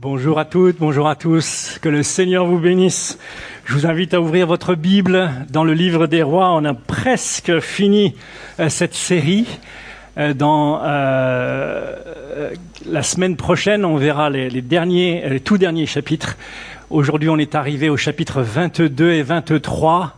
Bonjour à toutes, bonjour à tous, que le Seigneur vous bénisse. Je vous invite à ouvrir votre Bible dans le livre des Rois. On a presque fini cette série. Dans la semaine prochaine, on verra les tout derniers chapitres. Aujourd'hui, on est arrivé au chapitre 22 et 23.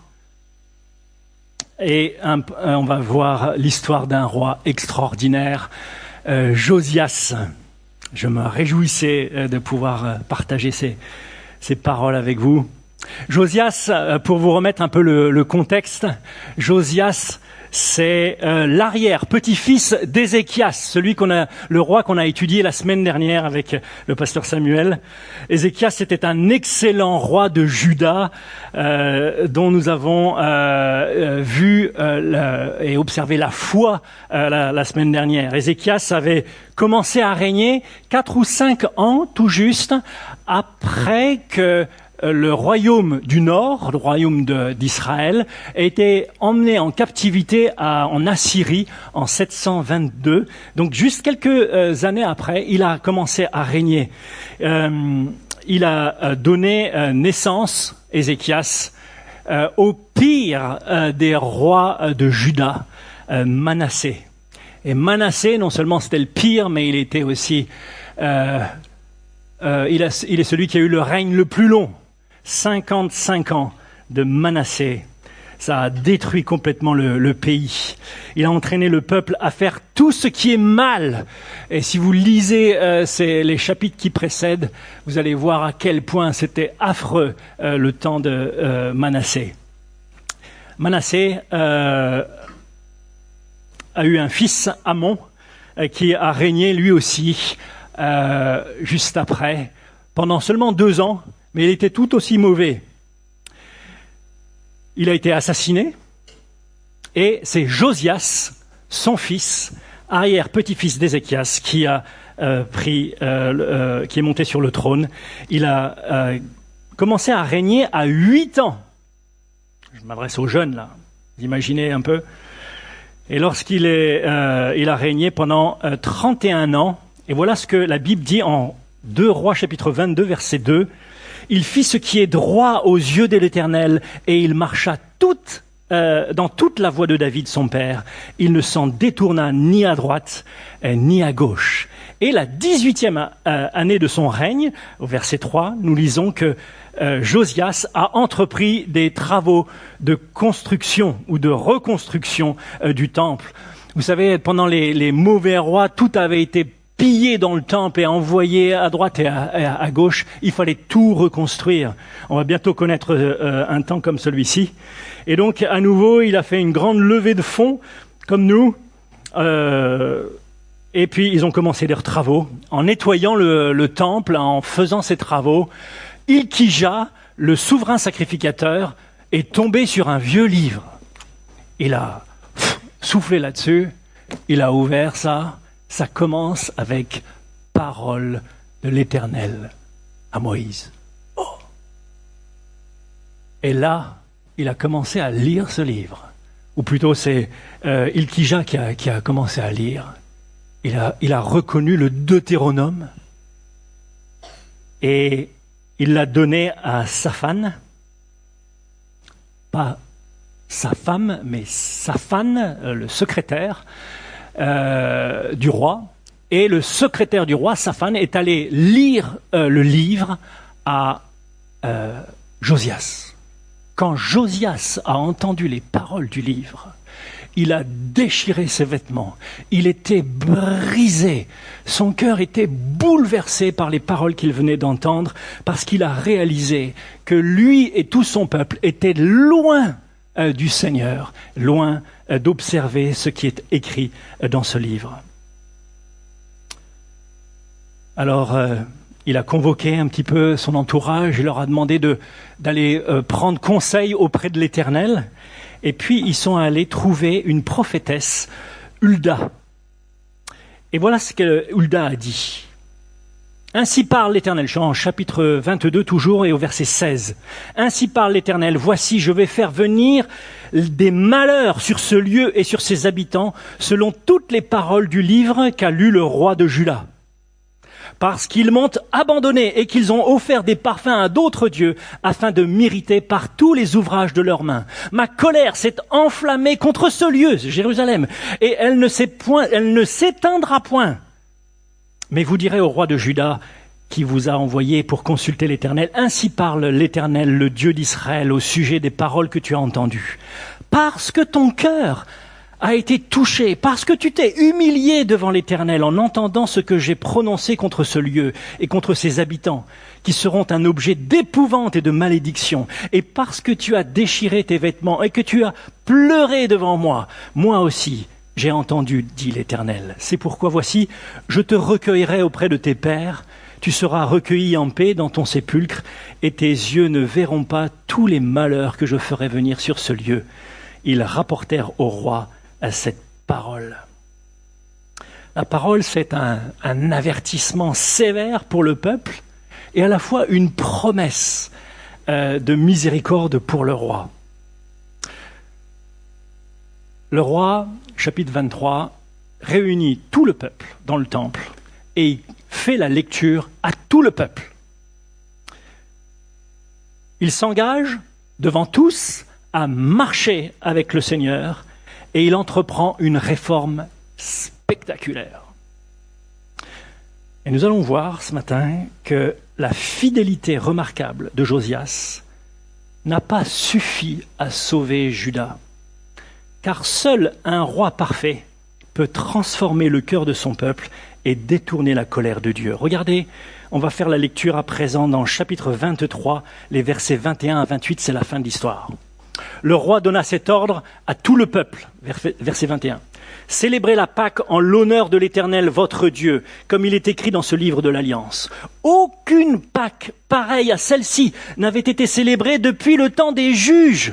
Et on va voir l'histoire d'un roi extraordinaire, Josias. Je me réjouissais de pouvoir partager ces paroles avec vous. Josias, pour vous remettre un peu le contexte, Josias, c'est l'arrière-petit-fils d'Ézéchias, le roi qu'on a étudié la semaine dernière avec le pasteur Samuel. Ézéchias était un excellent roi de Juda dont nous avons vu et observé la foi la semaine dernière. Ézéchias avait commencé à régner 4 ou 5 ans tout juste après que le royaume du Nord, le royaume d'Israël, a été emmené en captivité en Assyrie en 722. Donc juste quelques années après, il a commencé à régner. Il a donné naissance, Ézéchias, au pire des rois de Juda, Manassé. Et Manassé, non seulement c'était le pire, mais il était aussi... il est celui qui a eu le règne le plus long. 55 ans de Manassé. Ça a détruit complètement le pays. Il a entraîné le peuple à faire tout ce qui est mal. Et si vous lisez les chapitres qui précèdent, vous allez voir à quel point c'était affreux le temps de Manassé. Manassé a eu un fils, Amon, qui a régné lui aussi juste après, pendant seulement 2 ans. Mais il était tout aussi mauvais. Il a été assassiné et c'est Josias, son fils, arrière-petit-fils d'Ézéchias, qui a qui est monté sur le trône. Il a commencé à régner à 8 ans. Je m'adresse aux jeunes là, vous imaginez un peu. Et lorsqu'il il a régné pendant 31 ans, et voilà ce que la Bible dit en 2 Rois chapitre 22 verset 2. Il fit ce qui est droit aux yeux de l'Éternel, et il marcha dans toute la voie de David son père. Il ne s'en détourna ni à droite ni à gauche. Et la 18e année de son règne, au verset 3, nous lisons que Josias a entrepris des travaux de construction ou de reconstruction du temple. Vous savez, pendant les mauvais rois, tout avait été pillé dans le temple et envoyé à droite et à gauche. Il fallait tout reconstruire. On va bientôt connaître un temps comme celui-ci. Et donc, à nouveau, il a fait une grande levée de fonds, comme nous. Et puis, ils ont commencé leurs travaux. En nettoyant le temple, en faisant ces travaux, Ilkija, le souverain sacrificateur, est tombé sur un vieux livre. Il a soufflé là-dessus. Il a ouvert ça. Ça commence avec « Parole de l'Éternel à Moïse ». Oh. Et là, il a commencé à lire ce livre. Ou plutôt, c'est Ilkija qui a commencé à lire. Il a reconnu le Deutéronome et il l'a donné à Shaphan. Pas sa femme, mais Shaphan, le secrétaire du roi, et le secrétaire du roi, Shaphan, est allé lire le livre à Josias. Quand Josias a entendu les paroles du livre, il a déchiré ses vêtements, il était brisé, son cœur était bouleversé par les paroles qu'il venait d'entendre, parce qu'il a réalisé que lui et tout son peuple étaient loin du Seigneur, loin d'observer ce qui est écrit dans ce livre. Alors, il a convoqué un petit peu son entourage, il leur a demandé d'aller prendre conseil auprès de l'Éternel, et puis ils sont allés trouver une prophétesse, Hulda. Et voilà ce que Hulda a dit. Ainsi parle l'Éternel, je suis en chapitre 22 toujours et au verset 16. Ainsi parle l'Éternel, voici je vais faire venir des malheurs sur ce lieu et sur ses habitants, selon toutes les paroles du livre qu'a lu le roi de Juda. parce qu'ils m'ont abandonné et qu'ils ont offert des parfums à d'autres dieux afin de m'irriter par tous les ouvrages de leurs mains. Ma colère s'est enflammée contre ce lieu, Jérusalem, et elle ne s'éteindra point. Mais vous direz au roi de Juda, qui vous a envoyé pour consulter l'Éternel, ainsi parle l'Éternel, le Dieu d'Israël, au sujet des paroles que tu as entendues. Parce que ton cœur a été touché, parce que tu t'es humilié devant l'Éternel en entendant ce que j'ai prononcé contre ce lieu et contre ses habitants, qui seront un objet d'épouvante et de malédiction, et parce que tu as déchiré tes vêtements et que tu as pleuré devant moi, moi aussi j'ai entendu, dit l'Éternel. C'est pourquoi voici, je te recueillerai auprès de tes pères, tu seras recueilli en paix dans ton sépulcre, et tes yeux ne verront pas tous les malheurs que je ferai venir sur ce lieu. Ils rapportèrent au roi à cette parole. La parole, c'est un avertissement sévère pour le peuple, et à la fois une promesse de miséricorde pour le roi. Le roi, chapitre 23, réunit tout le peuple dans le temple, et il fait la lecture à tout le peuple. Il s'engage devant tous à marcher avec le Seigneur et il entreprend une réforme spectaculaire. Et nous allons voir ce matin que la fidélité remarquable de Josias n'a pas suffi à sauver Juda, car seul un roi parfait peut transformer le cœur de son peuple et détourner la colère de Dieu. Regardez, on va faire la lecture à présent dans le chapitre 23, les versets 21 à 28, c'est la fin de l'histoire. Le roi donna cet ordre à tout le peuple, verset 21. Célébrez la Pâque en l'honneur de l'Éternel, votre Dieu, comme il est écrit dans ce livre de l'Alliance. Aucune Pâque pareille à celle-ci n'avait été célébrée depuis le temps des juges,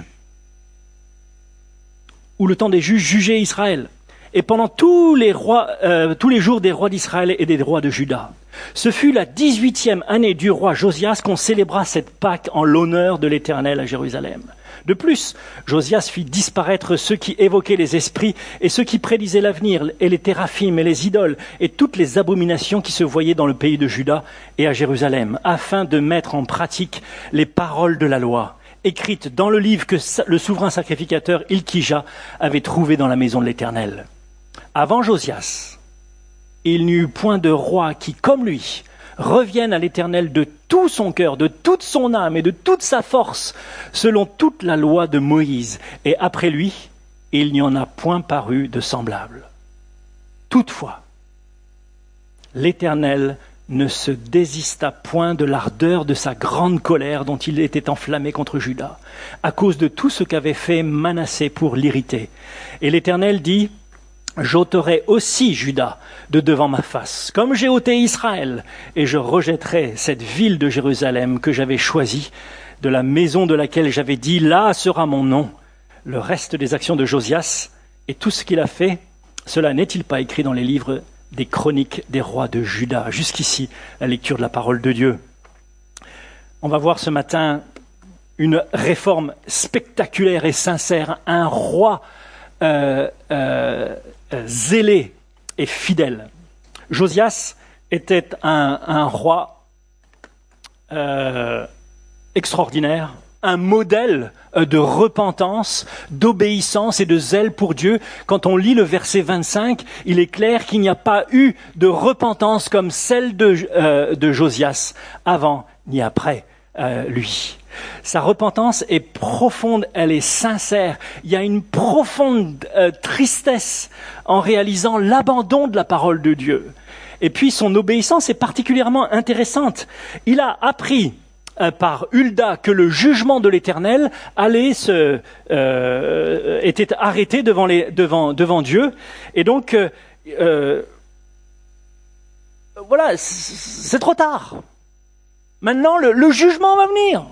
ou le temps des juges jugeaient Israël, et pendant tous les jours des rois d'Israël et des rois de Juda. Ce fut la 18e année du roi Josias qu'on célébra cette Pâque en l'honneur de l'Éternel à Jérusalem. De plus, Josias fit disparaître ceux qui évoquaient les esprits et ceux qui prédisaient l'avenir, et les téraphim et les idoles, et toutes les abominations qui se voyaient dans le pays de Juda et à Jérusalem, afin de mettre en pratique les paroles de la loi, écrites dans le livre que le souverain sacrificateur Hilkija avait trouvé dans la maison de l'Éternel. Avant Josias, il n'y eut point de roi qui, comme lui, revienne à l'Éternel de tout son cœur, de toute son âme et de toute sa force, selon toute la loi de Moïse. Et après lui, il n'y en a point paru de semblable. Toutefois, l'Éternel ne se désista point de l'ardeur de sa grande colère dont il était enflammé contre Juda, à cause de tout ce qu'avait fait Manassé pour l'irriter. Et l'Éternel dit: j'ôterai aussi Juda de devant ma face, comme j'ai ôté Israël, et je rejetterai cette ville de Jérusalem que j'avais choisie, de la maison de laquelle j'avais dit, là sera mon nom. Le reste des actions de Josias et tout ce qu'il a fait, cela n'est-il pas écrit dans les livres des chroniques des rois de Juda? Jusqu'ici, la lecture de la parole de Dieu. On va voir ce matin une réforme spectaculaire et sincère, un roi zélé et fidèle. Josias était un roi extraordinaire, un modèle de repentance, d'obéissance et de zèle pour Dieu. Quand on lit le verset 25, il est clair qu'il n'y a pas eu de repentance comme celle de Josias, avant ni après lui. Sa repentance est profonde, elle est sincère. Il y a une profonde tristesse en réalisant l'abandon de la parole de Dieu. Et puis son obéissance est particulièrement intéressante. Il a appris par Hulda que le jugement de l'Éternel était arrêté devant Dieu. Et donc, voilà, c'est trop tard. Maintenant, le jugement va venir.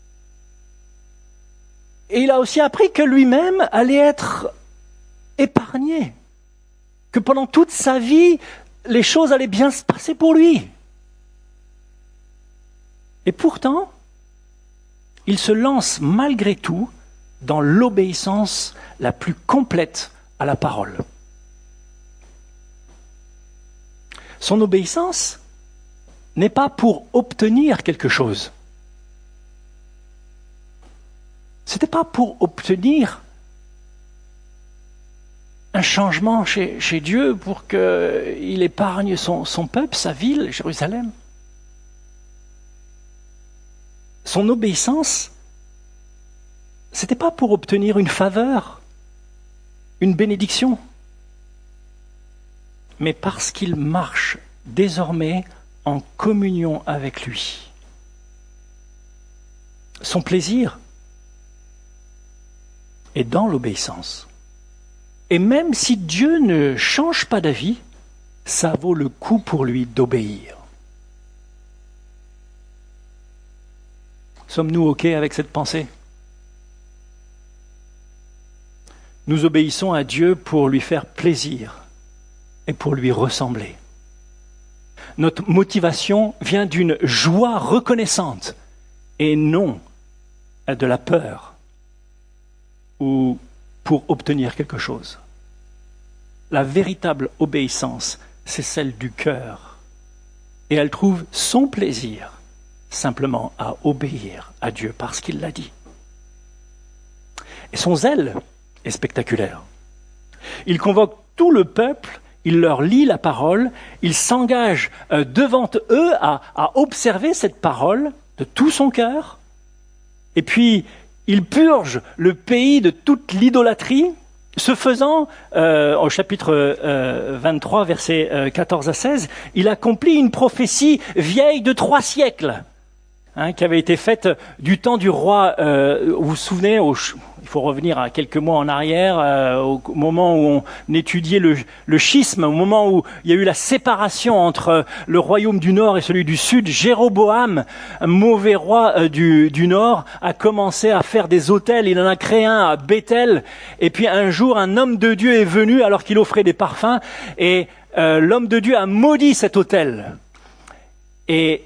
Et il a aussi appris que lui-même allait être épargné, que pendant toute sa vie, les choses allaient bien se passer pour lui. Et pourtant, il se lance malgré tout dans l'obéissance la plus complète à la parole. Son obéissance n'est pas pour obtenir quelque chose. C'était pas pour obtenir un changement chez Dieu pour qu'il épargne son peuple, sa ville, Jérusalem. Son obéissance, c'était pas pour obtenir une faveur, une bénédiction, mais parce qu'il marche désormais en communion avec lui. Son plaisir est dans l'obéissance. Et même si Dieu ne change pas d'avis, ça vaut le coup pour lui d'obéir. Sommes-nous OK avec cette pensée ? Nous obéissons à Dieu pour lui faire plaisir et pour lui ressembler. Notre motivation vient d'une joie reconnaissante et non de la peur ou pour obtenir quelque chose. La véritable obéissance, c'est celle du cœur. Et elle trouve son plaisir simplement à obéir à Dieu parce qu'il l'a dit. Et son zèle est spectaculaire. Il convoque tout le peuple, il leur lit la parole, il s'engage devant eux à observer cette parole de tout son cœur, et puis il purge le pays de toute l'idolâtrie. Ce faisant, au chapitre 23, versets 14 à 16, il accomplit une prophétie vieille de 3 siècles, qui avait été faite du temps du roi, vous vous souvenez, il faut revenir à quelques mois en arrière, au moment où on étudiait le schisme, au moment où il y a eu la séparation entre le royaume du Nord et celui du Sud. Jéroboam, un mauvais roi du Nord, a commencé à faire des autels. Il en a créé un à Bethel. Et puis un jour, un homme de Dieu est venu alors qu'il offrait des parfums. Et l'homme de Dieu a maudit cet autel. Et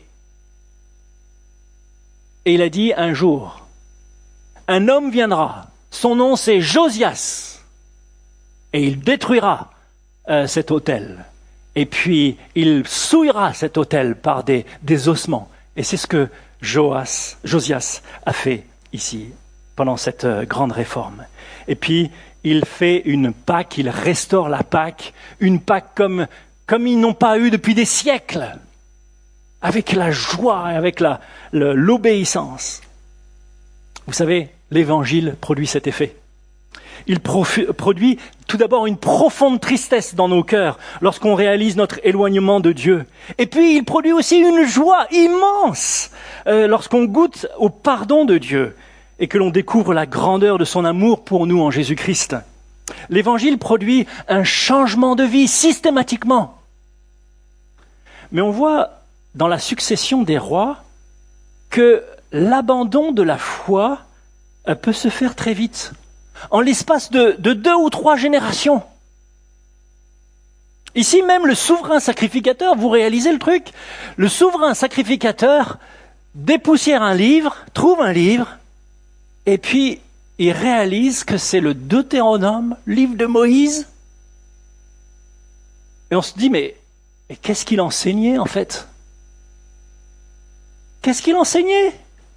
il a dit un jour, un homme viendra, son nom c'est Josias, et il détruira cet autel. Et puis il souillera cet autel par des ossements. Et c'est ce que Josias a fait ici, pendant cette grande réforme. Et puis il fait une Pâque, il restaure la Pâque, une Pâque comme ils n'ont pas eu depuis des siècles, avec la joie et avec l'obéissance. Vous savez, l'Évangile produit cet effet. Il produit tout d'abord une profonde tristesse dans nos cœurs lorsqu'on réalise notre éloignement de Dieu. Et puis il produit aussi une joie immense lorsqu'on goûte au pardon de Dieu et que l'on découvre la grandeur de son amour pour nous en Jésus-Christ. L'Évangile produit un changement de vie systématiquement. Mais on voit dans la succession des rois que l'abandon de la foi peut se faire très vite, en l'espace de 2 ou 3 générations. Ici même, le souverain sacrificateur, vous réalisez le truc ? Le souverain sacrificateur dépoussière un livre, trouve un livre, et puis il réalise que c'est le Deutéronome, livre de Moïse. Et on se dit, mais qu'est-ce qu'il enseignait en fait ? Qu'est-ce qu'il enseignait ?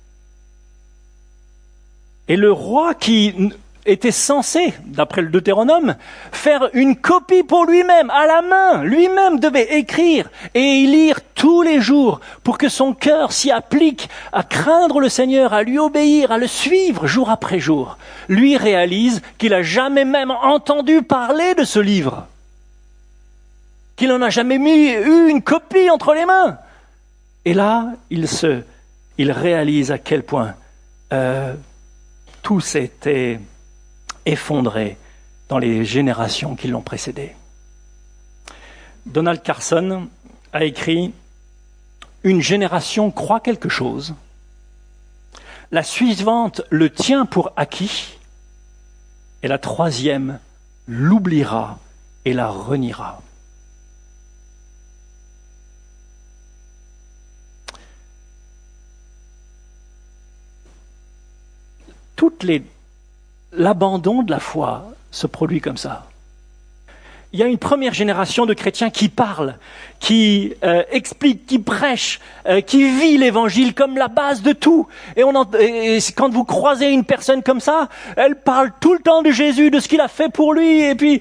Et le roi qui était censé, d'après le Deutéronome, faire une copie pour lui-même, à la main, lui-même devait écrire et y lire tous les jours pour que son cœur s'y applique à craindre le Seigneur, à lui obéir, à le suivre jour après jour. Lui réalise qu'il n'a jamais même entendu parler de ce livre, qu'il n'en a jamais eu une copie entre les mains. Et là, il réalise à quel point tout s'était effondré dans les générations qui l'ont précédé. Donald Carson a écrit « Une génération croit quelque chose, la suivante le tient pour acquis, et la troisième l'oubliera et la reniera. » L'abandon de la foi se produit comme ça. il y a une première génération de chrétiens qui parlent, qui expliquent, qui prêchent, qui vit l'évangile comme la base de tout. Et quand vous croisez une personne comme ça, elle parle tout le temps de Jésus, de ce qu'il a fait pour lui, et puis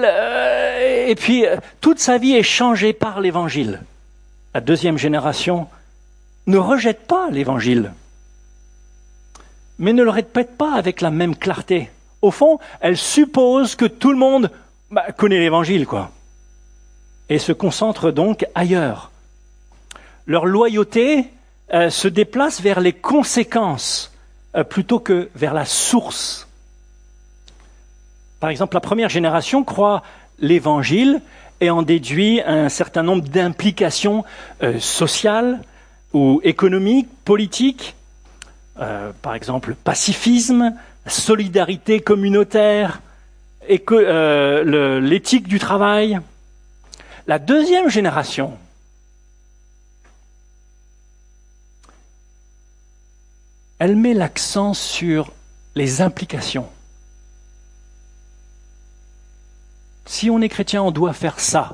toute sa vie est changée par l'évangile. La deuxième génération ne rejette pas l'évangile, mais ne le répète pas avec la même clarté. Au fond, elle suppose que tout le monde connaît l'évangile, quoi. Et se concentre donc ailleurs. Leur loyauté se déplace vers les conséquences plutôt que vers la source. Par exemple, la première génération croit l'évangile et en déduit un certain nombre d'implications sociales ou économiques, politiques. Par exemple, pacifisme, solidarité communautaire, l'éthique du travail. La deuxième génération elle met l'accent sur les implications. Si on est chrétien, on doit faire ça.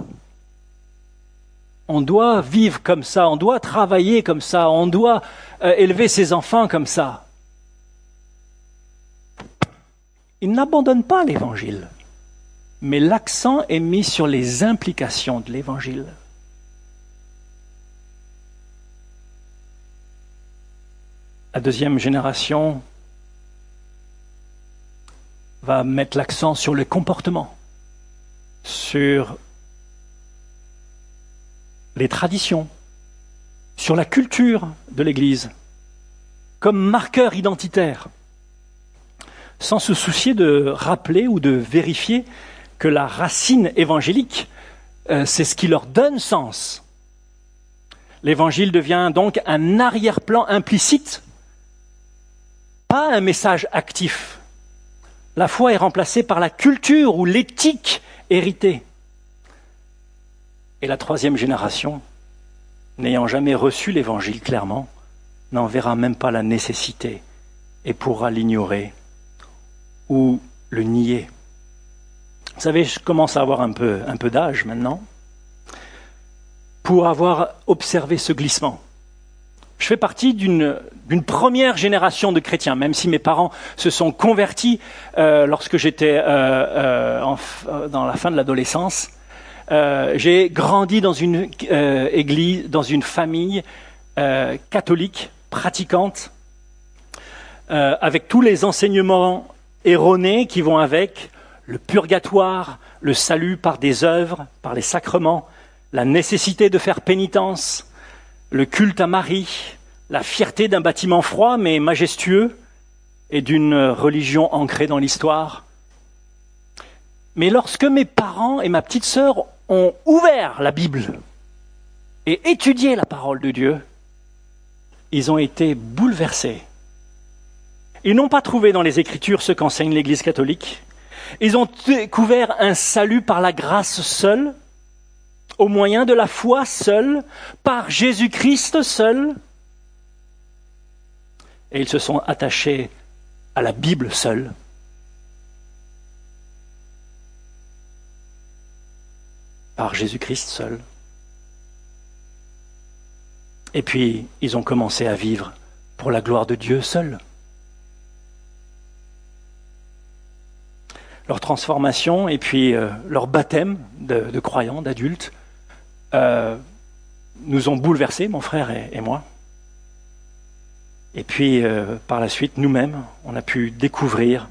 On doit vivre comme ça, on doit travailler comme ça, on doit élever ses enfants comme ça. Ils n'abandonnent pas l'évangile, mais l'accent est mis sur les implications de l'évangile. La deuxième génération va mettre l'accent sur le comportement, sur les traditions, sur la culture de l'Église, comme marqueur identitaire, sans se soucier de rappeler ou de vérifier que la racine évangélique, c'est ce qui leur donne sens. L'évangile devient donc un arrière-plan implicite, pas un message actif. La foi est remplacée par la culture ou l'éthique héritée. Et la troisième génération, n'ayant jamais reçu l'évangile clairement, n'en verra même pas la nécessité et pourra l'ignorer ou le nier. Vous savez, je commence à avoir un peu d'âge maintenant pour avoir observé ce glissement. Je fais partie d'une première génération de chrétiens, même si mes parents se sont convertis lorsque j'étais dans la fin de l'adolescence. J'ai grandi dans une église, dans une famille catholique, pratiquante, avec tous les enseignements erronés qui vont avec, le purgatoire, le salut par des œuvres, par les sacrements, la nécessité de faire pénitence, le culte à Marie, la fierté d'un bâtiment froid mais majestueux et d'une religion ancrée dans l'histoire. Mais lorsque mes parents et ma petite sœur ont ouvert la Bible et étudié la parole de Dieu, ils ont été bouleversés. Ils n'ont pas trouvé dans les Écritures ce qu'enseigne l'Église catholique. Ils ont découvert un salut par la grâce seule, au moyen de la foi seule, par Jésus-Christ seul. Et ils se sont attachés à la Bible seule. Par Jésus-Christ seul. Et puis, ils ont commencé à vivre pour la gloire de Dieu seul. Leur transformation et puis leur baptême de croyants, d'adultes, nous ont bouleversés, mon frère et moi. Et puis, par la suite, nous-mêmes, on a pu découvrir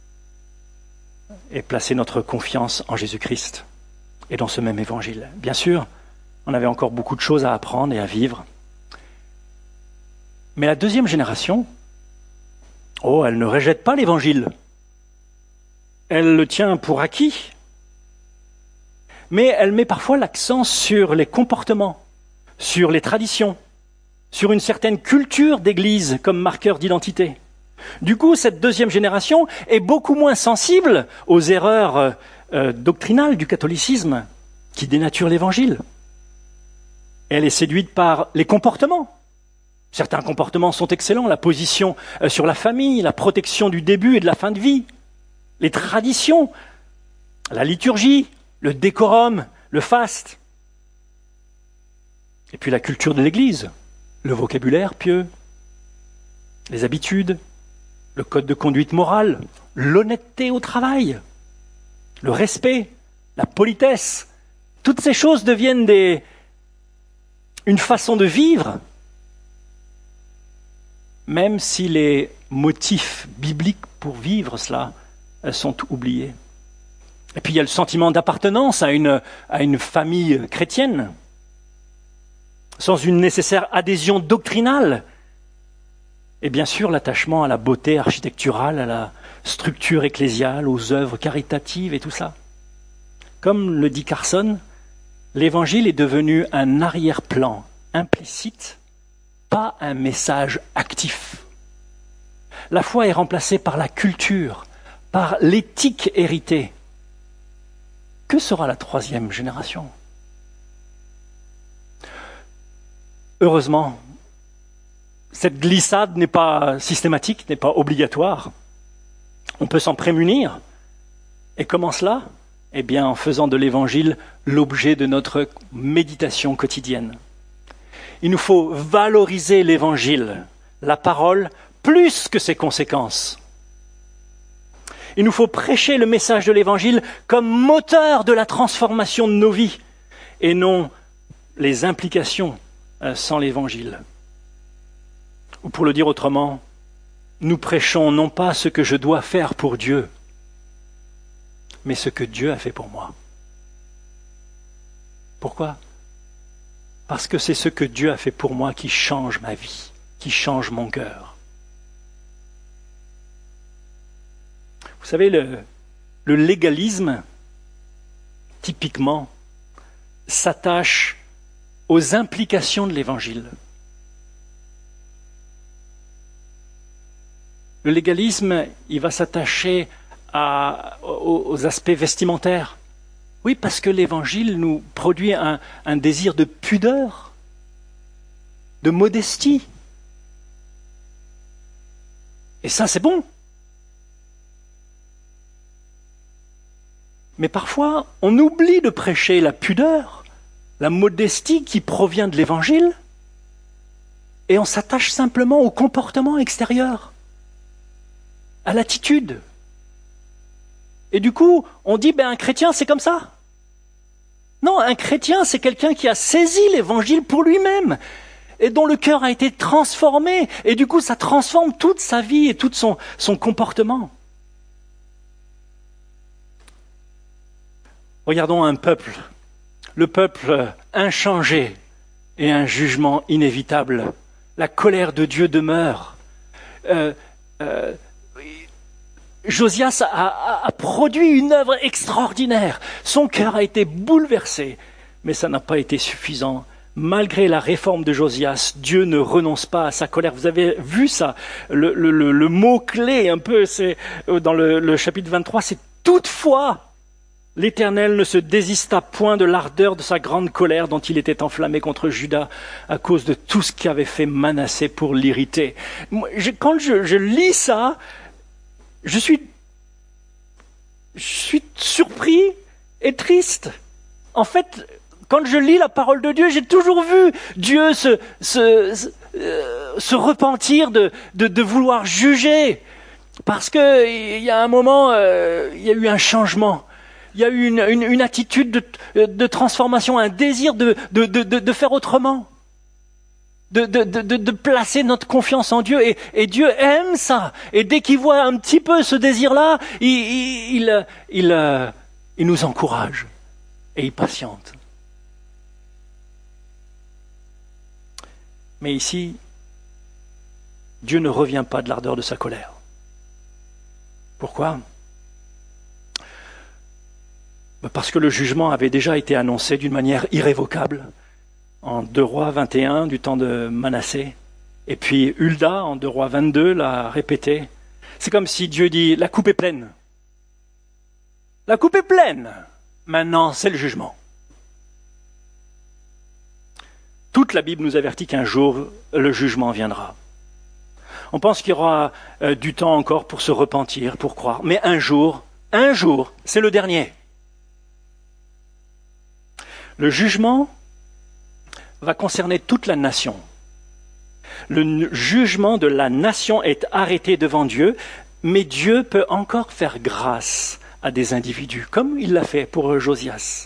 et placer notre confiance en Jésus-Christ et dans ce même évangile. Bien sûr, on avait encore beaucoup de choses à apprendre et à vivre. Mais la deuxième génération, elle ne rejette pas l'évangile. Elle le tient pour acquis. Mais elle met parfois l'accent sur les comportements, sur les traditions, sur une certaine culture d'église comme marqueur d'identité. Du coup, cette deuxième génération est beaucoup moins sensible aux erreurs doctrinales du catholicisme qui dénaturent l'évangile. Elle est séduite par les comportements. Certains comportements sont excellents, la position sur la famille, la protection du début et de la fin de vie, les traditions, la liturgie, le décorum, le faste. Et puis la culture de l'Église, le vocabulaire pieux, les habitudes, le code de conduite morale, l'honnêteté au travail, le respect, la politesse. Toutes ces choses deviennent une façon de vivre, même si les motifs bibliques pour vivre cela sont oubliés. Et puis il y a le sentiment d'appartenance à une famille chrétienne, sans une nécessaire adhésion doctrinale. Et bien sûr l'attachement à la beauté architecturale, à la structure ecclésiale, aux œuvres caritatives et tout ça. Comme le dit Carson, l'Évangile est devenu un arrière-plan implicite, pas un message actif. La foi est remplacée par la culture, par l'éthique héritée. Que sera la troisième génération ? Heureusement, cette glissade n'est pas systématique, n'est pas obligatoire. On peut s'en prémunir. Et comment cela ? Eh bien, en faisant de l'Évangile l'objet de notre méditation quotidienne. Il nous faut valoriser l'Évangile, la parole, plus que ses conséquences. Il nous faut prêcher le message de l'Évangile comme moteur de la transformation de nos vies, et non les implications sans l'Évangile. Ou pour le dire autrement, nous prêchons non pas ce que je dois faire pour Dieu, mais ce que Dieu a fait pour moi. Pourquoi ? Parce que c'est ce que Dieu a fait pour moi qui change ma vie, qui change mon cœur. Vous savez, le légalisme, typiquement, s'attache aux implications de l'Évangile. Le légalisme, il va s'attacher aux aspects vestimentaires. Oui, parce que l'Évangile nous produit un désir de pudeur, de modestie. Et ça, c'est bon. Mais parfois, on oublie de prêcher la pudeur, la modestie qui provient de l'Évangile, et on s'attache simplement au comportement extérieur, à l'attitude. Et du coup, on dit, un chrétien, c'est comme ça. Non, un chrétien, c'est quelqu'un qui a saisi l'Évangile pour lui-même, et dont le cœur a été transformé, et du coup, ça transforme toute sa vie et tout son comportement. Regardons un peuple, le peuple inchangé et un jugement inévitable. La colère de Dieu demeure. Josias a produit une œuvre extraordinaire. Son cœur a été bouleversé, mais ça n'a pas été suffisant. Malgré la réforme de Josias, Dieu ne renonce pas à sa colère. Vous avez vu ça, le mot-clé un peu, c'est dans le chapitre 23, c'est « toutefois ». L'Éternel ne se désista point de l'ardeur de sa grande colère dont il était enflammé contre Juda à cause de tout ce qu'avait fait Manassé pour l'irriter. Quand je lis ça, je suis surpris et triste. En fait, quand je lis la parole de Dieu, j'ai toujours vu Dieu se repentir de vouloir juger. Parce que il y a un moment, il y a eu un changement. Il y a eu une attitude de transformation, un désir de faire autrement, de placer notre confiance en Dieu. Et Dieu aime ça. Et dès qu'il voit un petit peu ce désir-là, il nous encourage et il patiente. Mais ici, Dieu ne revient pas de l'ardeur de sa colère. Pourquoi ? Parce que le jugement avait déjà été annoncé d'une manière irrévocable en 2 Rois 21 du temps de Manassé. Et puis Hulda en 2 Rois 22 l'a répété. C'est comme si Dieu dit « la coupe est pleine ». La coupe est pleine. Maintenant, c'est le jugement. Toute la Bible nous avertit qu'un jour, le jugement viendra. On pense qu'il y aura du temps encore pour se repentir, pour croire. Mais un jour, c'est le dernier. Le jugement va concerner toute la nation. Le jugement de la nation est arrêté devant Dieu, mais Dieu peut encore faire grâce à des individus, comme il l'a fait pour Josias,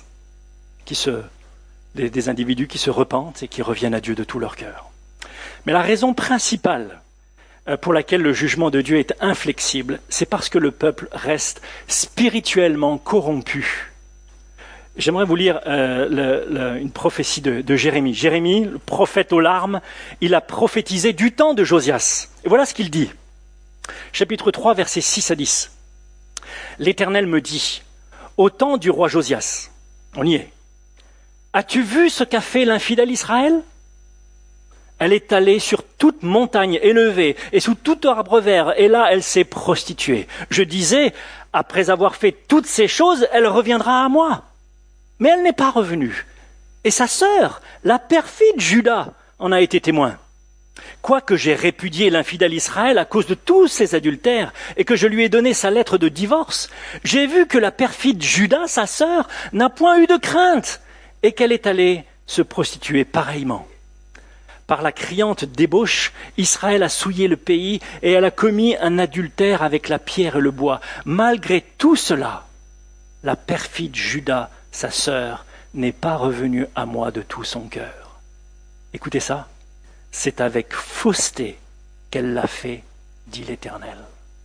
des individus qui se repentent et qui reviennent à Dieu de tout leur cœur. Mais la raison principale pour laquelle le jugement de Dieu est inflexible, c'est parce que le peuple reste spirituellement corrompu. J'aimerais vous lire une prophétie de Jérémie. Jérémie, le prophète aux larmes, il a prophétisé du temps de Josias. Et voilà ce qu'il dit. Chapitre 3, versets 6 à 10. L'Éternel me dit, au temps du roi Josias, on y est, as-tu vu ce qu'a fait l'infidèle Israël ? Elle est allée sur toute montagne élevée et sous tout arbre vert, et là elle s'est prostituée. Je disais, après avoir fait toutes ces choses, elle reviendra à moi. Mais elle n'est pas revenue. Et sa sœur, la perfide Juda, en a été témoin. Quoique j'ai répudié l'infidèle Israël à cause de tous ses adultères et que je lui ai donné sa lettre de divorce, j'ai vu que la perfide Juda, sa sœur, n'a point eu de crainte et qu'elle est allée se prostituer pareillement. Par la criante débauche, Israël a souillé le pays et elle a commis un adultère avec la pierre et le bois. Malgré tout cela, la perfide Juda, sa sœur, n'est pas revenue à moi de tout son cœur. Écoutez ça, c'est avec fausseté qu'elle l'a fait, dit l'Éternel.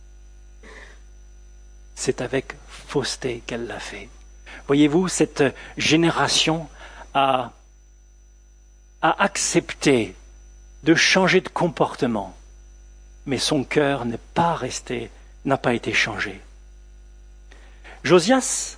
C'est avec fausseté qu'elle l'a fait. Voyez-vous, cette génération a accepté de changer de comportement, mais son cœur n'a pas été changé. Josias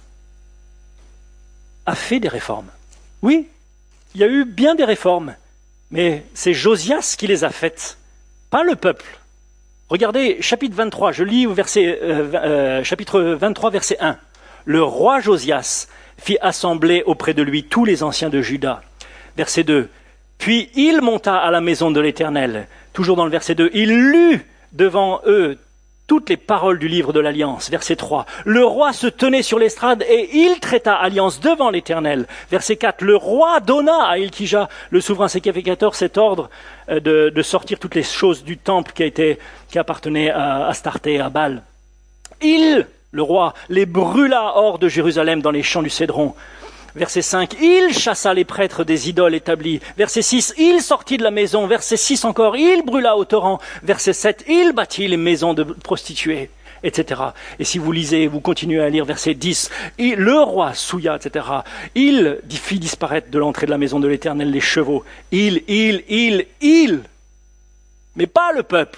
a fait des réformes. Oui, il y a eu bien des réformes, mais c'est Josias qui les a faites, pas le peuple. Regardez, chapitre 23, je lis au chapitre 23, verset 1. Le roi Josias fit assembler auprès de lui tous les anciens de Juda. Verset 2. Puis il monta à la maison de l'Éternel. Toujours dans le verset 2. Il lut devant eux toutes les paroles du livre de l'Alliance. Verset 3. Le roi se tenait sur l'estrade et il traita alliance devant l'Éternel. Verset 4. Le roi donna à Hilkija, le souverain sacrificateur, cet ordre de sortir toutes les choses du temple qui appartenait à Astarté, à Baal. Le roi, les brûla hors de Jérusalem dans les champs du Cédron. Verset 5, il chassa les prêtres des idoles établies. Verset 6, il sortit de la maison. Verset 6 encore, il brûla au torrent. Verset 7, il bâtit les maisons de prostituées, etc. Et si vous lisez, vous continuez à lire verset 10, le roi souilla, etc. Il fit disparaître de l'entrée de la maison de l'Éternel les chevaux. Il, mais pas le peuple.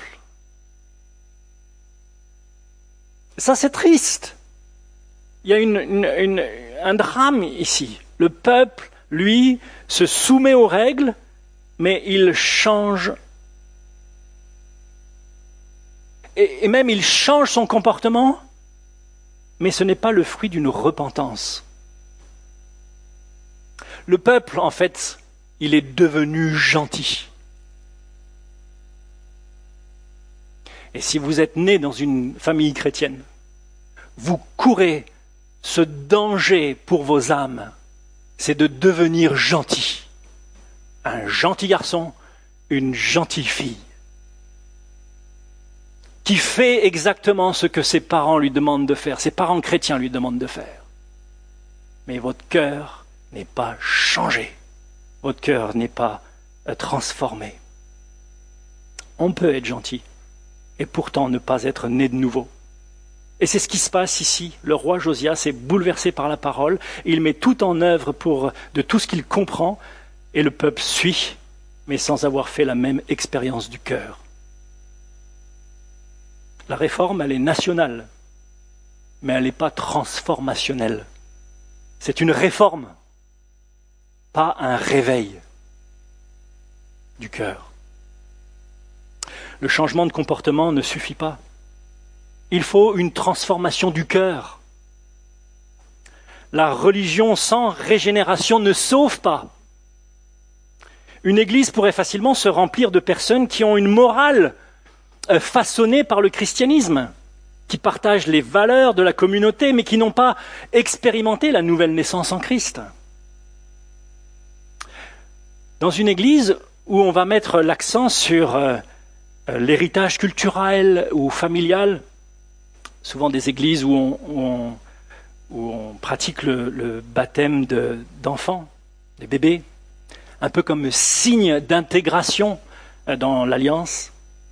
Ça, c'est triste. Il y a un drame ici. Le peuple, lui, se soumet aux règles, mais il change. Et même il change son comportement, mais ce n'est pas le fruit d'une repentance. Le peuple, en fait, il est devenu gentil. Et si vous êtes né dans une famille chrétienne, vous courez ce danger pour vos âmes, c'est de devenir gentil. Un gentil garçon, une gentille fille, qui fait exactement ce que ses parents lui demandent de faire, ses parents chrétiens lui demandent de faire. Mais votre cœur n'est pas changé, votre cœur n'est pas transformé. On peut être gentil et pourtant ne pas être né de nouveau. Et c'est ce qui se passe ici. Le roi Josias est bouleversé par la parole. Il met tout en œuvre de tout ce qu'il comprend. Et le peuple suit, mais sans avoir fait la même expérience du cœur. La réforme, elle est nationale, mais elle n'est pas transformationnelle. C'est une réforme, pas un réveil du cœur. Le changement de comportement ne suffit pas. Il faut une transformation du cœur. La religion sans régénération ne sauve pas. Une église pourrait facilement se remplir de personnes qui ont une morale façonnée par le christianisme, qui partagent les valeurs de la communauté, mais qui n'ont pas expérimenté la nouvelle naissance en Christ. Dans une église où on va mettre l'accent sur l'héritage culturel ou familial, souvent des églises où on pratique le baptême d'enfants, des bébés, un peu comme signe d'intégration dans l'alliance,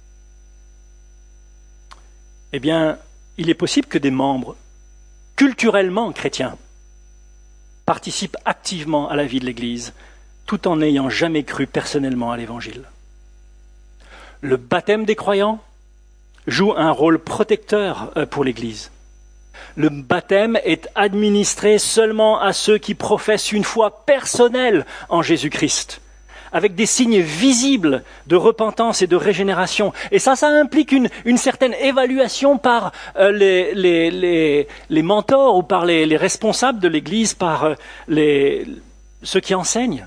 eh bien, il est possible que des membres culturellement chrétiens participent activement à la vie de l'Église, tout en n'ayant jamais cru personnellement à l'Évangile. Le baptême des croyants joue un rôle protecteur pour l'Église. Le baptême est administré seulement à ceux qui professent une foi personnelle en Jésus-Christ, avec des signes visibles de repentance et de régénération. Et ça implique une certaine évaluation par les mentors ou par les responsables de l'Église, par ceux qui enseignent.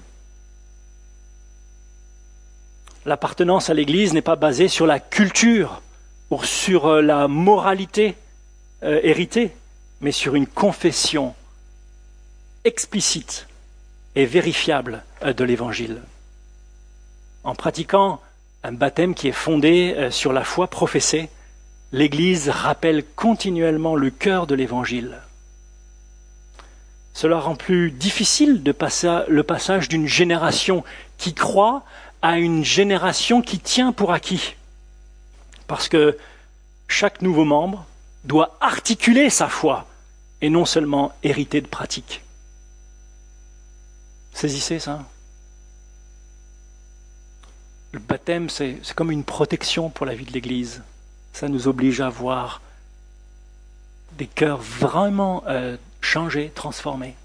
L'appartenance à l'Église n'est pas basée sur la culture ou sur la moralité héritée, mais sur une confession explicite et vérifiable de l'Évangile. En pratiquant un baptême qui est fondé sur la foi professée, l'Église rappelle continuellement le cœur de l'Évangile. Cela rend plus difficile le passage d'une génération qui croit à une génération qui tient pour acquis. Parce que chaque nouveau membre doit articuler sa foi et non seulement hériter de pratiques. Saisissez ça. Le baptême, c'est comme une protection pour la vie de l'Église. Ça nous oblige à voir des cœurs vraiment changés, transformés.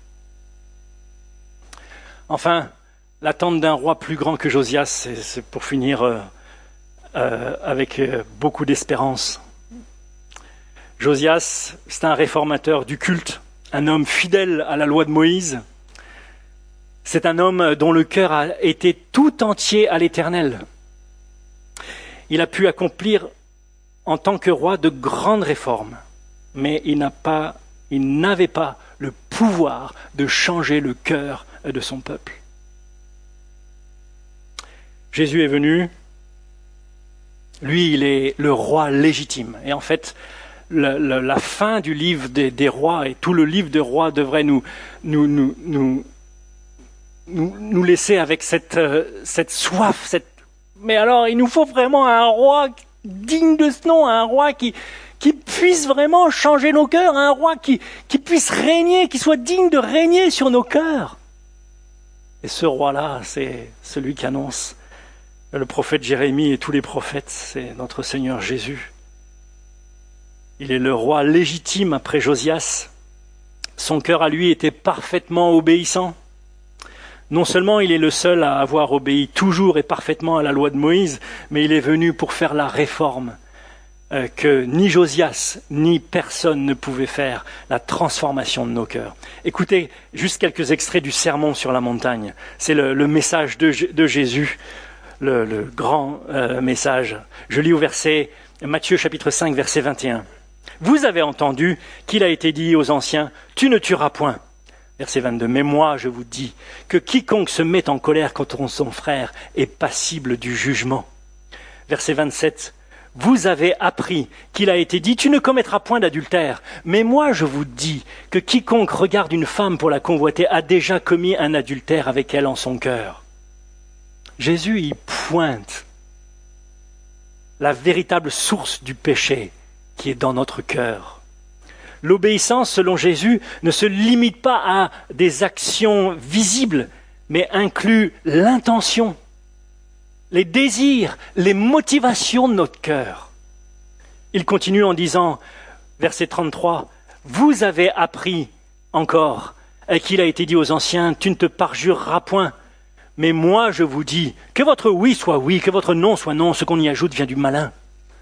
Enfin, l'attente d'un roi plus grand que Josias, c'est pour finir avec beaucoup d'espérance. Josias, c'est un réformateur du culte, un homme fidèle à la loi de Moïse. C'est un homme dont le cœur a été tout entier à l'Éternel. Il a pu accomplir en tant que roi de grandes réformes, mais il n'avait pas le pouvoir de changer le cœur de son peuple. Jésus est venu, lui il est le roi légitime. Et en fait, la fin du livre des rois et tout le livre des rois devrait nous laisser avec cette soif. Mais alors, il nous faut vraiment un roi digne de ce nom, un roi qui puisse vraiment changer nos cœurs, un roi qui puisse régner, qui soit digne de régner sur nos cœurs. Et ce roi-là, c'est celui qui annonce le prophète Jérémie et tous les prophètes, c'est notre Seigneur Jésus. Il est le roi légitime après Josias. Son cœur à lui était parfaitement obéissant. Non seulement il est le seul à avoir obéi toujours et parfaitement à la loi de Moïse, mais il est venu pour faire la réforme que ni Josias ni personne ne pouvait faire, la transformation de nos cœurs. Écoutez juste quelques extraits du Sermon sur la montagne. C'est le message de Jésus, le grand message. Je lis au verset Matthieu chapitre 5 verset 21. « Vous avez entendu qu'il a été dit aux anciens, « Tu ne tueras point ». Verset 22. « Mais moi, je vous dis que quiconque se met en colère contre son frère est passible du jugement. » Verset 27. « Vous avez appris qu'il a été dit, tu ne commettras point d'adultère. Mais moi, je vous dis que quiconque regarde une femme pour la convoiter a déjà commis un adultère avec elle en son cœur. » Jésus y pointe la véritable source du péché qui est dans notre cœur. L'obéissance, selon Jésus, ne se limite pas à des actions visibles, mais inclut l'intention, les désirs, les motivations de notre cœur. Il continue en disant, verset 33, « Vous avez appris encore qu'il a été dit aux anciens, tu ne te parjureras point. Mais moi, je vous dis, que votre oui soit oui, que votre non soit non, ce qu'on y ajoute vient du malin. »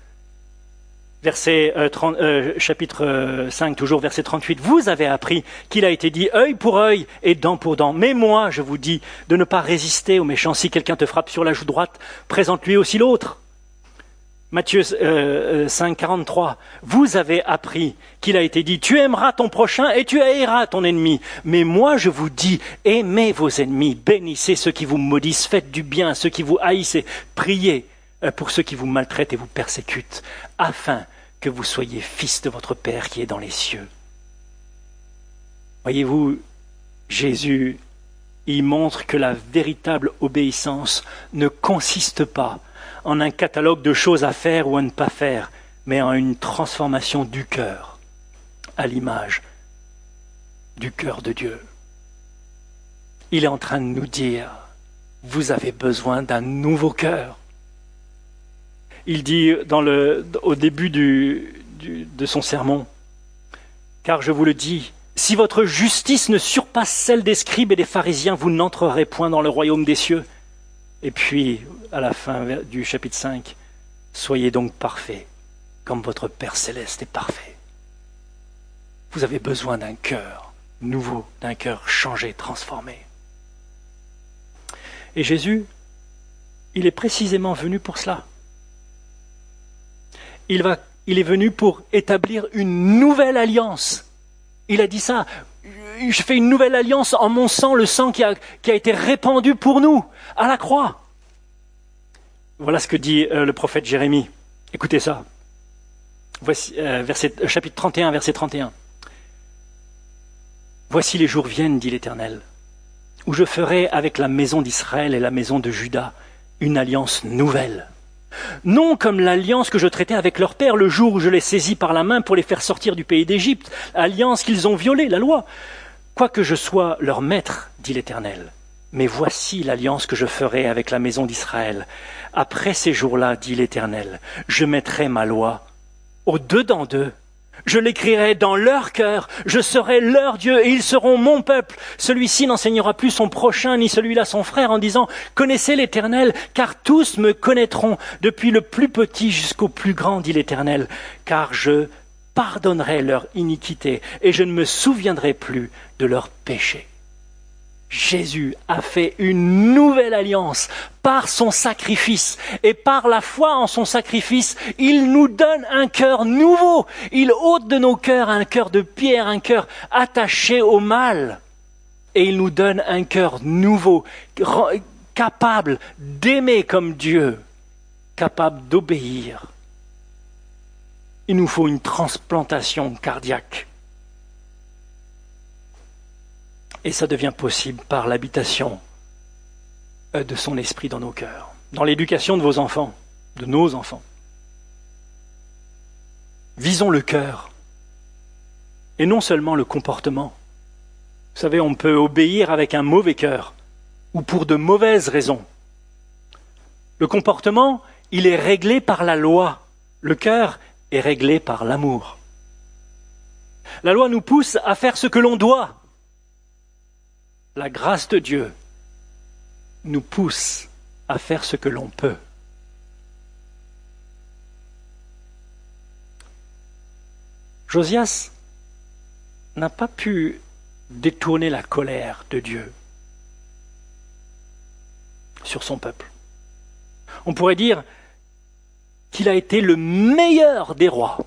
Chapitre 5, toujours verset 38. « Vous avez appris qu'il a été dit œil pour œil et dent pour dent. Mais moi, je vous dis de ne pas résister aux méchants. Si quelqu'un te frappe sur la joue droite, présente-lui aussi l'autre. » Matthieu 5, 43, vous avez appris qu'il a été dit, tu aimeras ton prochain et tu haïras ton ennemi. Mais moi je vous dis, aimez vos ennemis, bénissez ceux qui vous maudissent, faites du bien à ceux qui vous haïssent, priez pour ceux qui vous maltraitent et vous persécutent, afin que vous soyez fils de votre Père qui est dans les cieux. Voyez-vous, Jésus, il montre que la véritable obéissance ne consiste pas en un catalogue de choses à faire ou à ne pas faire, mais en une transformation du cœur, à l'image du cœur de Dieu. Il est en train de nous dire, vous avez besoin d'un nouveau cœur. Il dit au début de son sermon, car je vous le dis, si votre justice ne surpasse celle des scribes et des pharisiens, vous n'entrerez point dans le royaume des cieux. Et puis, à la fin du chapitre 5, soyez donc parfaits, comme votre Père céleste est parfait. Vous avez besoin d'un cœur nouveau, d'un cœur changé, transformé. Et Jésus, il est précisément venu pour cela. Il est venu pour établir une nouvelle alliance. Il a dit ça, je fais une nouvelle alliance en mon sang, le sang qui a été répandu pour nous, à la croix. Voilà ce que dit le prophète Jérémie. Écoutez ça. Voici, chapitre 31, verset 31. Voici les jours viennent, dit l'Éternel, où je ferai avec la maison d'Israël et la maison de Juda une alliance nouvelle. Non comme l'alliance que je traitais avec leur père le jour où je les saisis par la main pour les faire sortir du pays d'Égypte, alliance qu'ils ont violée, la loi. Quoique je sois leur maître, dit l'Éternel, mais voici l'alliance que je ferai avec la maison d'Israël. Après ces jours-là, dit l'Éternel, je mettrai ma loi au-dedans d'eux. Je l'écrirai dans leur cœur, je serai leur Dieu et ils seront mon peuple. Celui-ci n'enseignera plus son prochain ni celui-là son frère en disant « Connaissez l'Éternel, car tous me connaîtront, depuis le plus petit jusqu'au plus grand, dit l'Éternel, car je pardonnerai leur iniquité et je ne me souviendrai plus de leurs péchés. » Jésus a fait une nouvelle alliance par son sacrifice et par la foi en son sacrifice, il nous donne un cœur nouveau. Il ôte de nos cœurs un cœur de pierre, un cœur attaché au mal. Et il nous donne un cœur nouveau, capable d'aimer comme Dieu, capable d'obéir. Il nous faut une transplantation cardiaque. Et ça devient possible par l'habitation de son esprit dans nos cœurs, dans l'éducation de vos enfants, de nos enfants. Visons le cœur et non seulement le comportement. Vous savez, on peut obéir avec un mauvais cœur ou pour de mauvaises raisons. Le comportement, il est réglé par la loi. Le cœur est réglé par l'amour. La loi nous pousse à faire ce que l'on doit. La grâce de Dieu nous pousse à faire ce que l'on peut. Josias n'a pas pu détourner la colère de Dieu sur son peuple. On pourrait dire qu'il a été le meilleur des rois,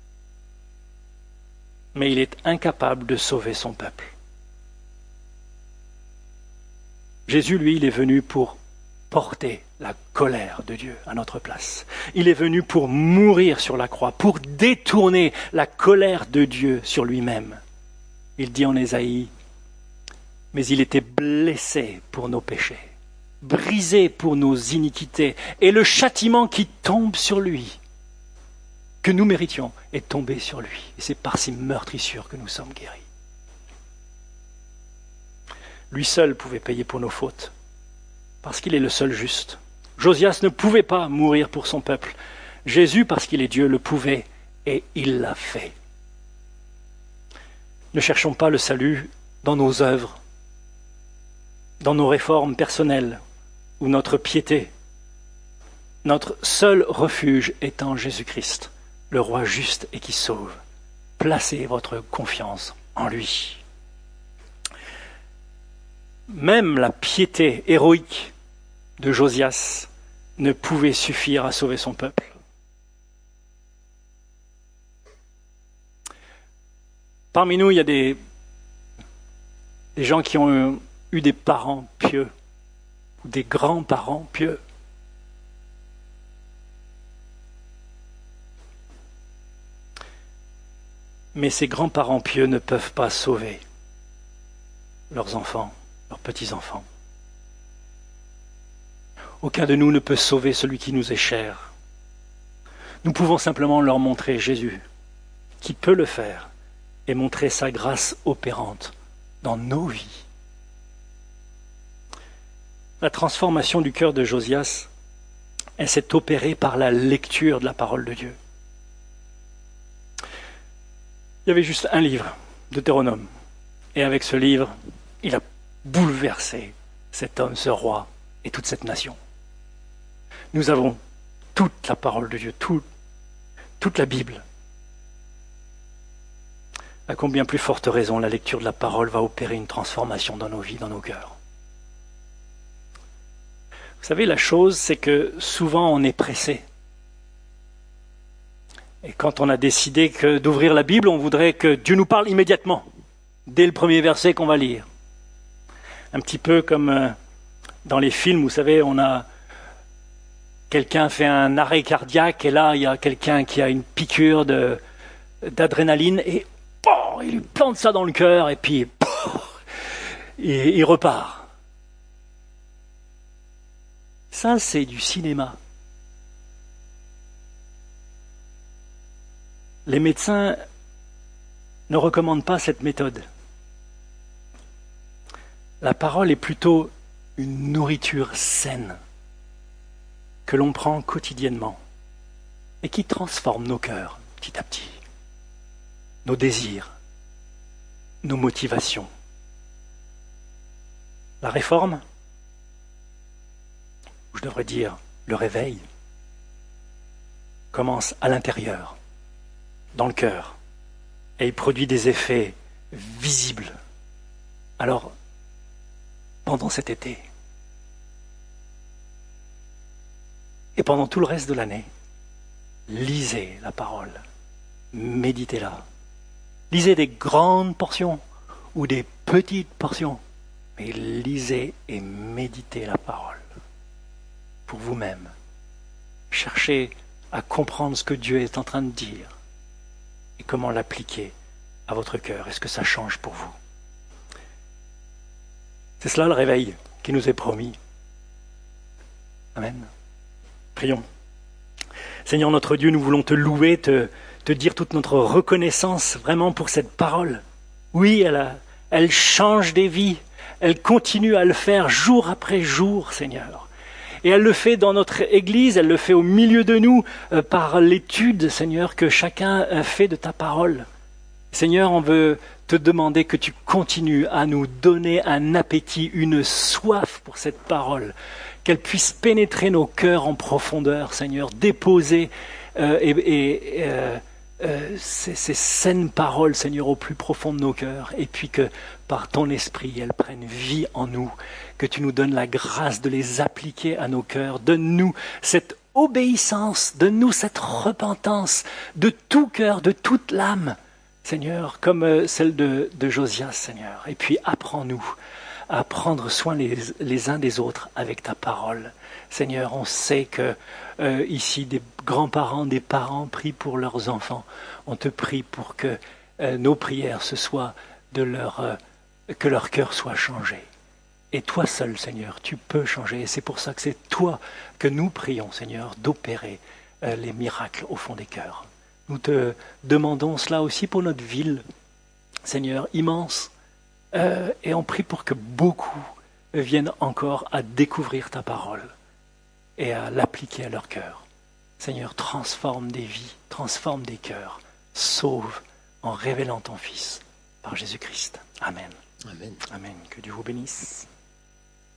mais il est incapable de sauver son peuple. Jésus, lui, il est venu pour porter la colère de Dieu à notre place. Il est venu pour mourir sur la croix, pour détourner la colère de Dieu sur lui-même. Il dit en Ésaïe, « Mais il était blessé pour nos péchés, brisé pour nos iniquités, et le châtiment qui tombe sur lui, que nous méritions, est tombé sur lui. Et c'est par ses meurtrissures que nous sommes guéris. » Lui seul pouvait payer pour nos fautes, parce qu'il est le seul juste. Josias ne pouvait pas mourir pour son peuple. Jésus, parce qu'il est Dieu, le pouvait, et il l'a fait. Ne cherchons pas le salut dans nos œuvres, dans nos réformes personnelles ou notre piété. Notre seul refuge est en Jésus-Christ, le roi juste et qui sauve. Placez votre confiance en lui. Même la piété héroïque de Josias ne pouvait suffire à sauver son peuple. Parmi nous, il y a des gens qui ont eu des parents pieux, ou des grands-parents pieux. Mais ces grands-parents pieux ne peuvent pas sauver leurs enfants, leurs petits-enfants. Aucun de nous ne peut sauver celui qui nous est cher. Nous pouvons simplement leur montrer Jésus, qui peut le faire, et montrer sa grâce opérante dans nos vies. La transformation du cœur de Josias, elle s'est opérée par la lecture de la parole de Dieu. Il y avait juste un livre, Deutéronome. Et avec ce livre, il a bouleversé cet homme, ce roi et toute cette nation. Nous avons toute la parole de Dieu, toute la Bible. À combien plus forte raison la lecture de la parole va opérer une transformation dans nos vies, dans nos cœurs. Vous savez, la chose, c'est que souvent on est pressé. Et quand on a décidé d'ouvrir la Bible, on voudrait que Dieu nous parle immédiatement, dès le premier verset qu'on va lire. Un petit peu comme dans les films, vous savez, on a quelqu'un fait un arrêt cardiaque et là, il y a quelqu'un qui a une piqûre d'adrénaline et il lui plante ça dans le cœur et puis il repart. Ça, c'est du cinéma. Les médecins ne recommandent pas cette méthode. La parole est plutôt une nourriture saine que l'on prend quotidiennement et qui transforme nos cœurs petit à petit, nos désirs, nos motivations. La réforme, ou je devrais dire le réveil, commence à l'intérieur, dans le cœur, et il produit des effets visibles. Alors, pendant cet été, et pendant tout le reste de l'année, lisez la parole, méditez-la. Lisez des grandes portions ou des petites portions, mais lisez et méditez la parole pour vous-même. Cherchez à comprendre ce que Dieu est en train de dire et comment l'appliquer à votre cœur. Est-ce que ça change pour vous? C'est cela le réveil qui nous est promis. Amen. Prions. Seigneur notre Dieu, nous voulons te louer, te dire toute notre reconnaissance vraiment pour cette parole. Oui, elle change des vies. Elle continue à le faire jour après jour, Seigneur. Et elle le fait dans notre Église, elle le fait au milieu de nous par l'étude, Seigneur, que chacun fait de ta parole. Seigneur, on veut te demander que tu continues à nous donner un appétit, une soif pour cette parole, qu'elle puisse pénétrer nos cœurs en profondeur, Seigneur, déposer ces saines paroles, Seigneur, au plus profond de nos cœurs, et puis que par ton esprit, elles prennent vie en nous, que tu nous donnes la grâce de les appliquer à nos cœurs. Donne-nous cette obéissance, donne-nous cette repentance de tout cœur, de toute l'âme, Seigneur, comme celle de Josias, Seigneur. Et puis apprends-nous à prendre soin les uns des autres avec ta parole. Seigneur, on sait que ici, des grands-parents, des parents prient pour leurs enfants. On te prie pour que nos prières, ce soit que leur cœur soit changé. Et toi seul, Seigneur, tu peux changer. Et c'est pour ça que c'est toi que nous prions, Seigneur, d'opérer les miracles au fond des cœurs. Nous te demandons cela aussi pour notre ville, Seigneur, immense. Et on prie pour que beaucoup viennent encore à découvrir ta parole et à l'appliquer à leur cœur. Seigneur, transforme des vies, transforme des cœurs, sauve en révélant ton Fils par Jésus-Christ. Amen. Amen. Amen. Que Dieu vous bénisse.